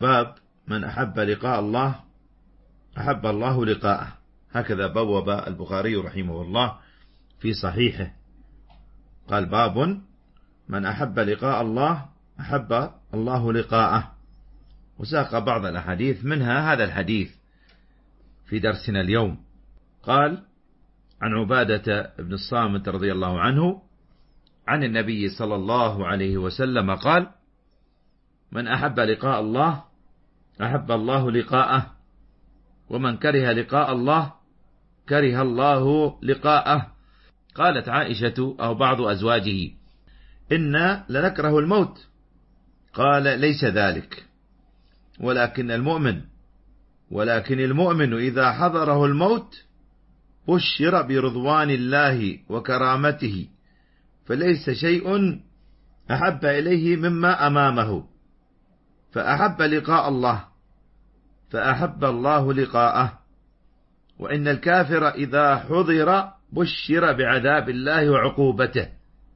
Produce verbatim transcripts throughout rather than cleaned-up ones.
باب من أحب لقاء الله أحب الله لقاءه، هكذا بوب البخاري رحمه الله في صحيحه، قال باب من أحب لقاء الله أحب الله لقاءه، وساق بعض الأحاديث منها هذا الحديث في درسنا اليوم. قال عن عبادة بن الصامت رضي الله عنه عن النبي صلى الله عليه وسلم قال من أحب لقاء الله أحب الله لقاءه، ومن كره لقاء الله كره الله لقاءه. قالت عائشة أو بعض أزواجه إنا لنكره الموت، قال ليس ذلك، ولكن المؤمن ولكن المؤمن إذا حضره الموت بشر برضوان الله وكرامته، فليس شيء أحب إليه مما أمامه، فأحب لقاء الله فأحب الله لقاءه. وإن الكافر إذا حضر بشر بعذاب الله وعقوبته،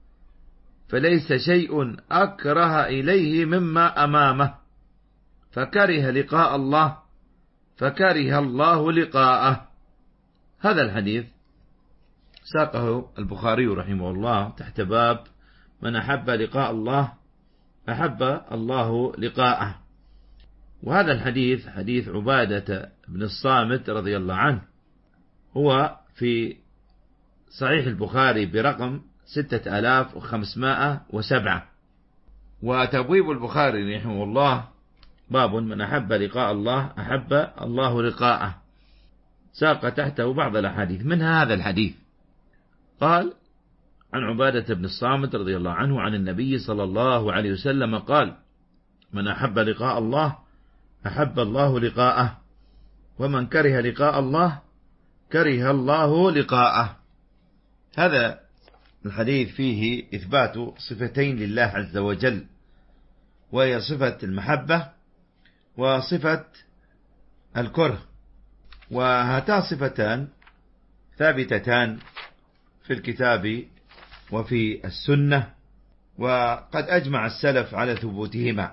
فليس شيء أكره إليه مما أمامه، فكره لقاء الله فكره الله لقاءه. هذا الحديث ساقه البخاري رحمه الله تحت باب من أحب لقاء الله أحب الله لقاءه. وهذا الحديث حديث عبادة بن الصامت رضي الله عنه، هو في صحيح البخاري برقم ستة آلاف وخمسمائة وسبعة. وتبويب البخاري رحمه الله باب من أحب لقاء الله أحب الله لقاءه، ساق تحته بعض الأحاديث منها هذا الحديث. قال عن عبادة بن الصامت رضي الله عنه عن النبي صلى الله عليه وسلم قال من أحب لقاء الله أحب الله لقاءه، ومن كره لقاء الله كره الله لقاءه. هذا الحديث فيه إثبات صفتين لله عز وجل، وهي صفة المحبة وصفة الكره، وهاتان صفتان ثابتتان في الكتاب وفي السنة، وقد أجمع السلف على ثبوتهما.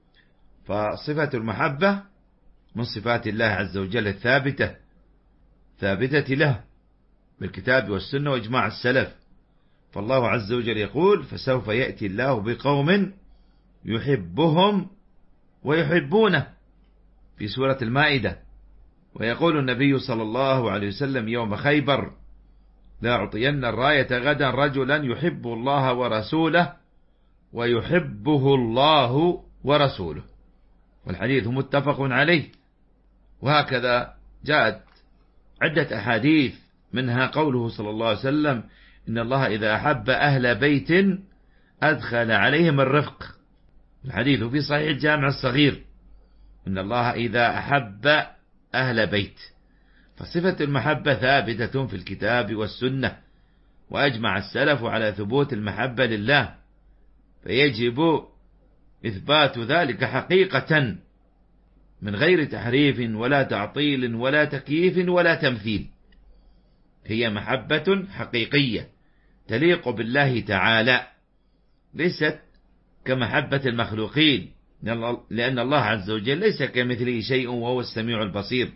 فصفة المحبة من صفات الله عز وجل الثابتة ثابتة له بالكتاب والسنة وإجماع السلف. فالله عز وجل يقول فسوف يأتي الله بقوم يحبهم ويحبونه في سورة المائدة. ويقول النبي صلى الله عليه وسلم يوم خيبر لأعطين الراية غدا رجلا يحب الله ورسوله ويحبه الله ورسوله، والحديث متفق عليه. وهكذا جاءت عدة أحاديث منها قوله صلى الله عليه وسلم إن الله إذا أحب أهل بيت أدخل عليهم الرفق، الحديث في صحيح الجامع الصغير إن الله إذا أحب أهل بيت. فصفة المحبة ثابتة في الكتاب والسنة، وأجمع السلف على ثبوت المحبة لله، فيجب إثبات ذلك حقيقة من غير تحريف ولا تعطيل ولا تكييف ولا تمثيل. هي محبة حقيقية تليق بالله تعالى، ليست كمحبة المخلوقين، لأن الله عز وجل ليس كمثله شيء وهو السميع البصير.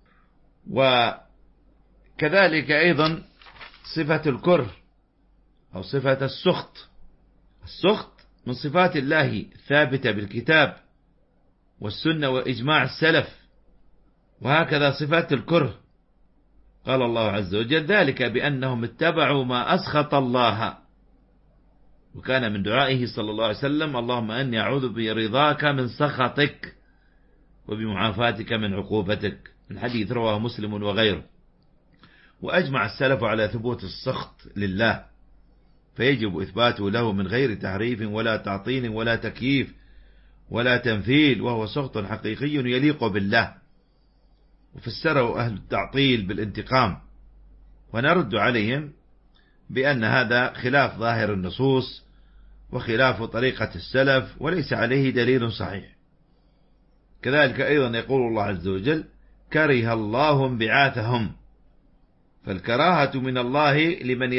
وكذلك أيضا صفة الكره أو صفة السخط، السخط من صفات الله ثابتة بالكتاب والسنة وإجماع السلف. وهكذا صفات الكره قال الله عز وجل ذلك بأنهم اتبعوا ما أسخط الله، وكان من دعائه صلى الله عليه وسلم اللهم أني أعوذ برضاك من سخطك وبمعافاتك من عقوبتك، الحديث رواه مسلم وغيره. وأجمع السلف على ثبوت السخط لله، فيجب إثباته له من غير تحريف ولا تعطيل ولا تكييف ولا تمثيل، وهو سخط حقيقي يليق بالله. وفسره أهل التعطيل بالانتقام، ونرد عليهم بأن هذا خلاف ظاهر النصوص وخلاف طريقة السلف وليس عليه دليل صحيح. كذلك أيضا يقول الله عز وجل كره الله انبعاثهم، فالكراهة من الله لمن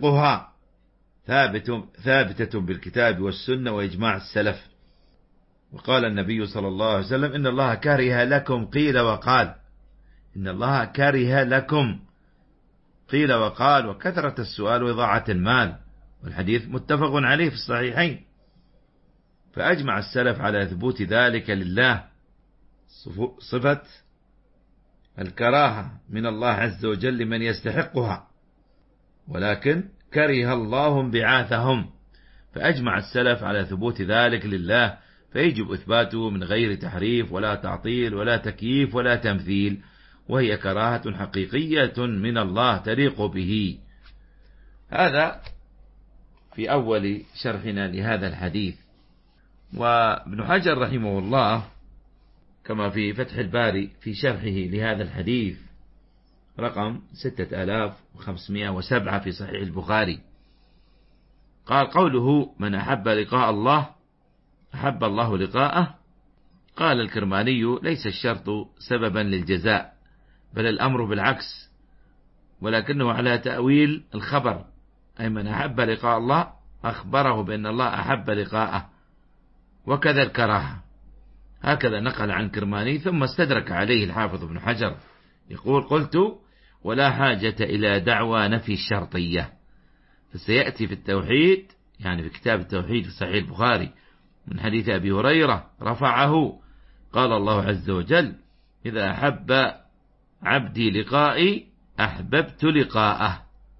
يستحقها ثابت ثابتة بالكتاب والسنة وإجماع السلف. وقال النبي صلى الله عليه وسلم إن الله كره لكم قيل وقال، إن الله كره لكم قيل وقال وكثرة السؤال وإضاعة المال، والحديث متفق عليه في الصحيحين. فأجمع السلف على ثبوت ذلك لله، صفة الكراهة من الله عز وجل لمن يستحقها، ولكن كره الله انبعاثهم، فأجمع السلف على ثبوت ذلك لله، فيجب إثباته من غير تحريف ولا تعطيل ولا تكييف ولا تمثيل، وهي كراهة حقيقية من الله تليق به. هذا في أول شرحنا لهذا الحديث. وابن حجر رحمه الله كما في فتح الباري في شرحه لهذا الحديث رقم ستة آلاف وخمسمائة وسبعة في صحيح البخاري قال: قوله من أحب لقاء الله أحب الله لقاءه. قال الكرماني: ليس الشرط سببا للجزاء، بل الأمر بالعكس، ولكنه على تأويل الخبر، أي من أحب لقاء الله أخبره بأن الله أحب لقاءه، وكذا الكراهة. هكذا نقل عن كرماني، ثم استدرك عليه الحافظ ابن حجر يقول: قلت: ولا حاجة إلى دعوى نفي الشرطية، فسيأتي في التوحيد، يعني في كتاب التوحيد في صحيح البخاري من حديث أبي هريرة رفعه، قال الله عز وجل: إذا أحب عبدي لقائي أحببت لقاءه.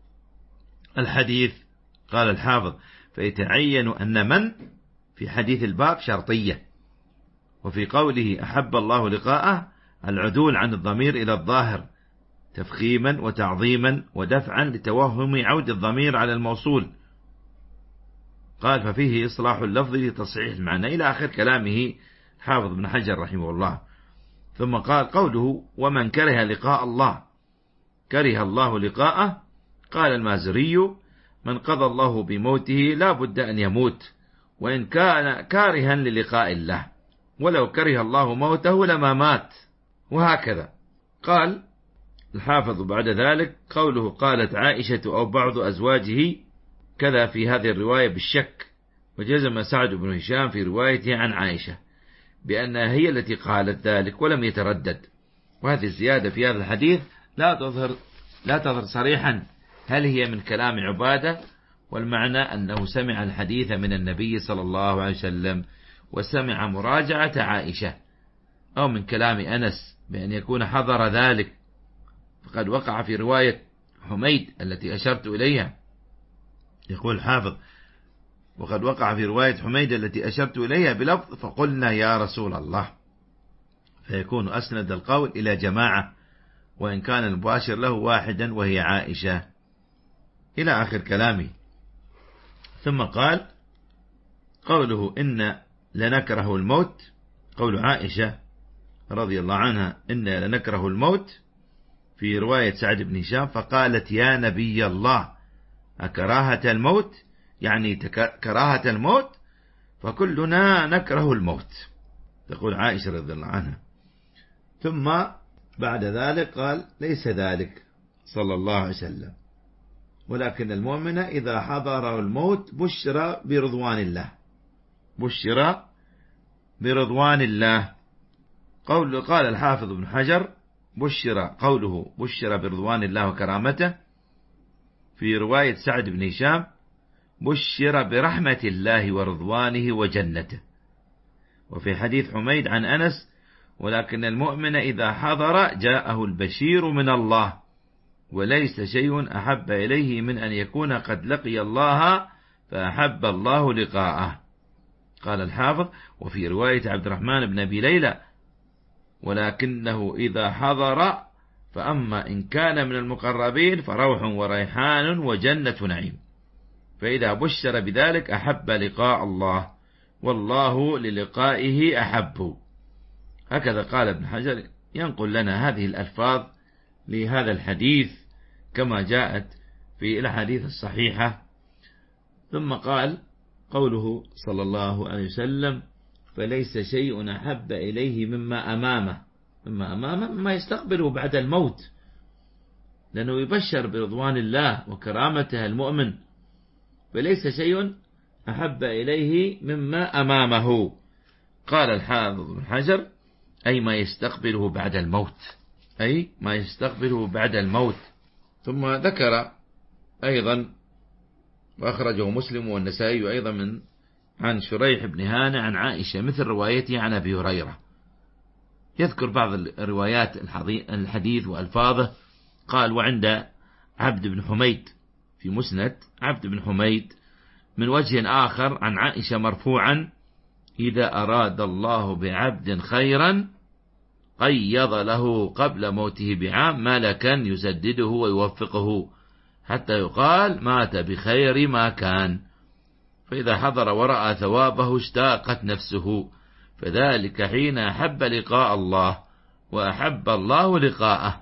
الحديث قال الحافظ: فيتعين أن من في حديث الباب شرطية، وفي قوله أحب الله لقاءه العدول عن الضمير إلى الظاهر تفخيما وتعظيما ودفعا لتوهم عود الضمير على الموصول. قال: ففيه إصلاح اللفظ لتصحيح المعنى، إلى آخر كلامه حافظ بن حجر رحمه الله. ثم قال: قوله ومن كره لقاء الله كره الله لقاءه. قال المازري: من قضى الله بموته لا بد أن يموت، وإن كان كارها للقاء الله، ولو كره الله موته لما مات. وهكذا قال الحافظ بعد ذلك: قوله قالت عائشة أو بعض أزواجه، كذا في هذه الرواية بالشك، وجزم سعد بن هشام في روايته عن عائشة بأنها هي التي قالت ذلك ولم يتردد. وهذه الزيادة في هذا الحديث لا تظهر لا تظهر صريحا هل هي من كلام عبادة، والمعنى أنه سمع الحديث من النبي صلى الله عليه وسلم وسمع مراجعة عائشة، أو من كلام أنس بأن يكون حضر ذلك، فقد وقع في رواية حميد التي أشرت إليها. يقول الحافظ: وقد وقع في رواية حميد التي أشرت إليها بلفظ فقلنا يا رسول الله، فيكون أسند القول إلى جماعة، وإن كان المباشر له واحدا وهي عائشة، إلى آخر كلامه. ثم قال: قوله إن لنكره الموت، قول عائشة رضي الله عنها إن لنكره الموت في رواية سعد بن هشام، فقالت يا نبي الله أكراهة الموت، يعني كراهة الموت، فكلنا نكره الموت، تقول عائشة رضي الله عنها. ثم بعد ذلك قال: ليس ذلك صلى الله عليه وسلم، ولكن المؤمن إذا حضره الموت بشر برضوان الله، بشر برضوان الله. قول قال الحافظ ابن حجر: بشر، قوله بشر برضوان الله وكرامته في رواية سعد بن هشام بشر برحمة الله ورضوانه وجنته. وفي حديث حميد عن أنس: ولكن المؤمن إذا حضر جاءه البشير من الله، وليس شيء أحب إليه من أن يكون قد لقي الله فأحب الله لقاءه. قال الحافظ: وفي رواية عبد الرحمن بن أبي ليلى: ولكنه إذا حضر فأما إن كان من المقربين فروح وريحان وجنة نعيم، فإذا بشر بذلك أحب لقاء الله، والله للقائه أحب. هكذا قال ابن حجر ينقل لنا هذه الألفاظ لهذا الحديث كما جاءت في الأحاديث الصحيحة. ثم قال: قوله صلى الله عليه وسلم: فليس شيء أحب إليه مما أمامه، مما أمامه مما يستقبله بعد الموت، لأنه يبشر برضوان الله وكرامته المؤمن، فليس شيء أحب إليه مما أمامه. قال الحافظ بن حجر أي ما يستقبله بعد الموت، أي ما يستقبله بعد الموت. ثم ذكر أيضا وأخرجه مسلم والنسائي أيضا من عن شريح بن هانة عن عائشة مثل روايته عن أبي هريرة. يذكر بعض الروايات الحديث وألفاظه. قال وعند عبد بن حميد في مسند عبد بن حميد من وجه آخر عن عائشة مرفوعا: إذا أراد الله بعبد خيرا قيض له قبل موته بعام ملكا يسدده ويوفقه حتى يقال مات بخير ما كان، فإذا حضر ورأى ثوابه اشتاقت نفسه، فذلك حين أحب لقاء الله وأحب الله لقاءه.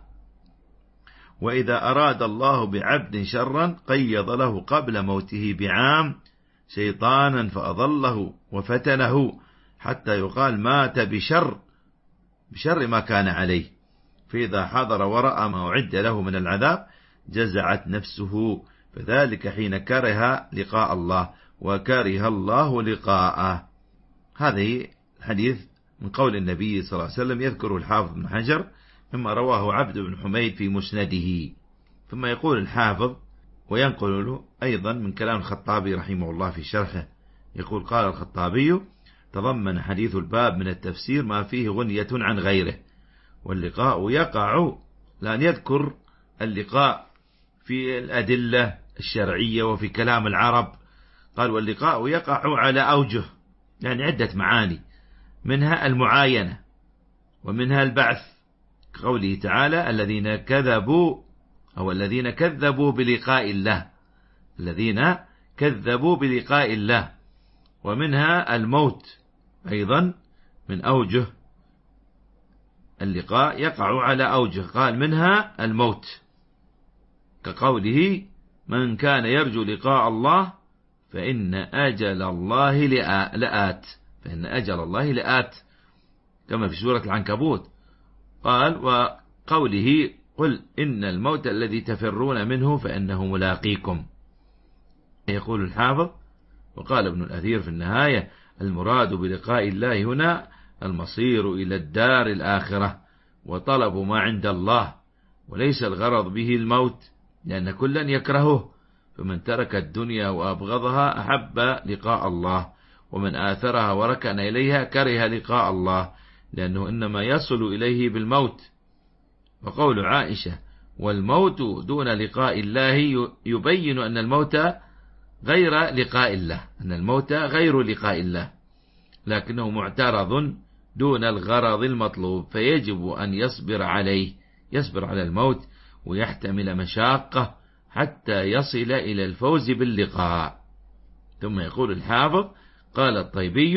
وإذا أراد الله بعبد شرا قيض له قبل موته بعام شيطانا فأضله وفتنه حتى يقال مات بشر بشر ما كان عليه، فإذا حضر ورأى ما أعد له من العذاب جزعت نفسه، فذلك حين كره لقاء الله وكره الله لقاءه. هذه الحديث من قول النبي صلى الله عليه وسلم يذكره الحافظ بن حجر مما رواه عبد بن حميد في مسنده. ثم يقول الحافظ وينقل له أيضا من كلام الخطابي رحمه الله في شرحه، يقول قال الخطابي: تضمن حديث الباب من التفسير ما فيه غنية عن غيره، واللقاء يقع، لأن يذكر اللقاء في الأدلة الشرعية وفي كلام العرب. قال واللقاء يقع على أوجه، يعني عدة معاني، منها المعاينة ومنها البعث، كقوله تعالى: الذين كذبوا أو الذين كذبوا بلقاء الله، الذين كذبوا بلقاء الله. ومنها الموت أيضا من أوجه اللقاء يقع على أوجه، قال منها الموت، كقوله: من كان يرجو لقاء الله فإن أجل الله لآت، فإن أجل الله لآت، كما في سورة العنكبوت. قال وقوله: قل إن الموت الذي تفرون منه فإنه ملاقيكم. يقول الحافظ وقال ابن الأثير في النهاية: المراد بلقاء الله هنا المصير إلى الدار الآخرة وطلب ما عند الله، وليس الغرض به الموت، لأن كلا يكرهه، فمن ترك الدنيا وأبغضها أحب لقاء الله، ومن آثرها وركن إليها كره لقاء الله، لأنه إنما يصل إليه بالموت. وقول عائشة: والموت دون لقاء الله يبين أن الموت غير لقاء الله، أن الموت غير لقاء الله، لكنه معترض دون الغرض المطلوب، فيجب أن يصبر عليه، يصبر على الموت ويحتمل مشاقة حتى يصل إلى الفوز باللقاء. ثم يقول الحافظ: قال الطيبي: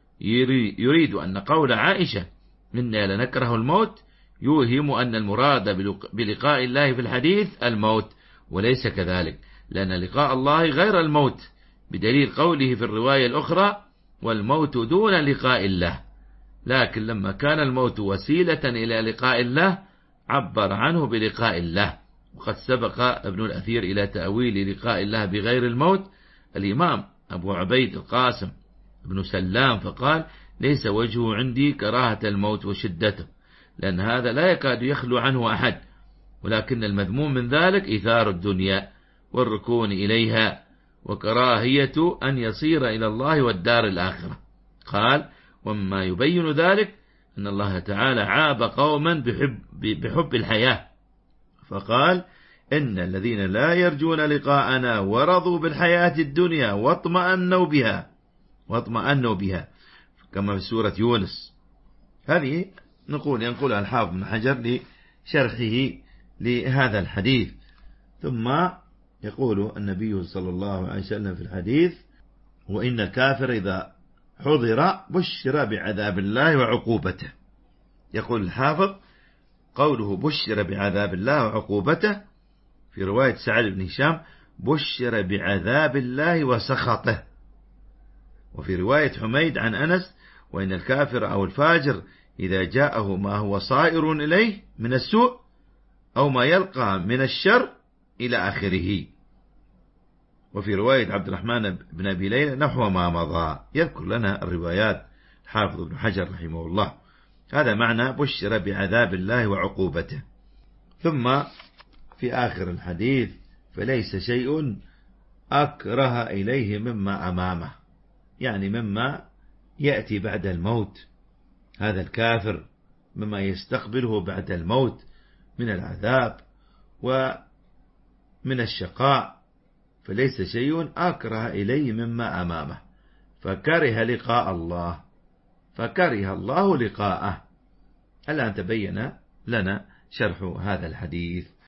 يريد أن قول عائشة إنا لنكره الموت يوهم أن المراد بلقاء الله في الحديث الموت، وليس كذلك، لأن لقاء الله غير الموت، بدليل قوله في الرواية الأخرى: والموت دون لقاء الله. لكن لما كان الموت وسيلة إلى لقاء الله عبر عنه بلقاء الله. وقد سبق ابن الأثير إلى تأويل لقاء الله بغير الموت الإمام أبو عبيد القاسم بن سلام، فقال: ليس وجهه عندي كراهة الموت وشدته، لأن هذا لا يكاد يخلو عنه أحد، ولكن المذموم من ذلك إثار الدنيا والركون إليها وكراهية أن يصير إلى الله والدار الآخرة. قال: وما يبين ذلك أن الله تعالى عاب قوما بحب, بحب الحياة، فقال: إن الذين لا يرجون لقاءنا ورضوا بالحياة الدنيا واطمأنوا بها واطمأنوا بها، كما في سورة يونس. هذه نقول ينقلها الحافظ بن حجر لشرحه لهذا الحديث. ثم يقول النبي صلى الله عليه وسلم في الحديث: وإن الكافر إذا حضر بشر بعذاب الله وعقوبته. يقول الحافظ: قوله بشر بعذاب الله وعقوبته في رواية سعد بن هشام بشر بعذاب الله وسخطه. وفي رواية حميد عن أنس: وإن الكافر أو الفاجر إذا جاءه ما هو صائر إليه من السوء أو ما يلقى من الشر إلى آخره. وفي رواية عبد الرحمن بن أبي ليلى نحو ما مضى. يذكر لنا الروايات حافظ ابن حجر رحمه الله. هذا معنى بشر بعذاب الله وعقوبته. ثم في آخر الحديث فليس شيء أكره إليه مما أمامه، يعني مما يأتي بعد الموت، هذا الكافر مما يستقبله بعد الموت من العذاب ومن الشقاء، فليس شيء أكره إليه مما أمامه، فكره لقاء الله، فكره الله لقاءه. الآن تبين لنا شرح هذا الحديث.